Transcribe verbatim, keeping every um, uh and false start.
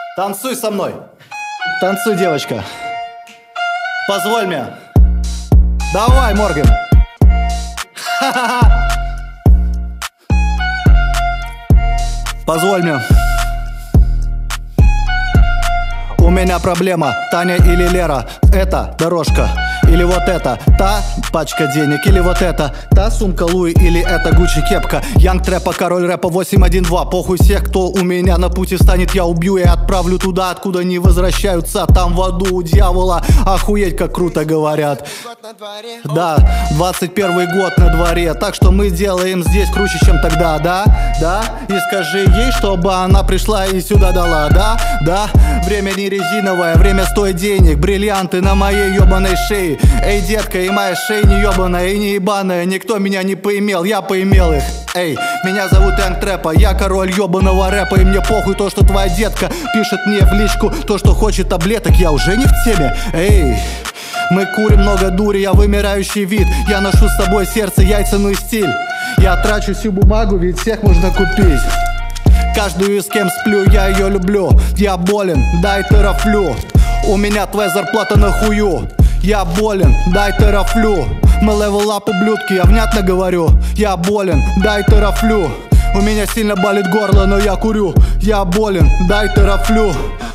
Танцуй со мной. Танцуй, девочка. Позволь мне. Давай, Морган. Позволь мне. У меня проблема, Таня или Лера. Это дорожка или вот это, та пачка денег, или вот это, та сумка Луи, или это Гуччи кепка. Янг Трэпа, король рэпа восемь один два. Похуй всех, кто у меня на пути станет, я убью и отправлю туда, откуда не возвращаются. Там в аду у дьявола, охуеть как круто говорят. Да, двадцать первый год на дворе, так что мы делаем здесь круче, чем тогда, да? Да? И скажи ей, чтобы она пришла и сюда дала, да? Да? Время не резиновое, время стоит денег. Бриллианты на моей ебаной шее. Эй, детка, и моя шея не ебаная и не ебаная. Никто меня не поимел, я поимел их. Эй, меня зовут Янг Трэпа, я король ебаного рэпа. И мне похуй то, что твоя детка пишет мне в личку то, что хочет таблеток. Я уже не в теме. Эй, мы курим много дури, я вымирающий вид. Я ношу с собой сердце, яйца, ну и стиль. Я трачу всю бумагу, ведь всех можно купить. Каждую, с кем сплю, я ее люблю. Я болен, дай терафлю. У меня твоя зарплата на хую. Я болен, дай терафлю. Мы левел ап, ублюдки, я внятно говорю. Я болен, дай терафлю. У меня сильно болит горло, но я курю. Я болен, дай терафлю.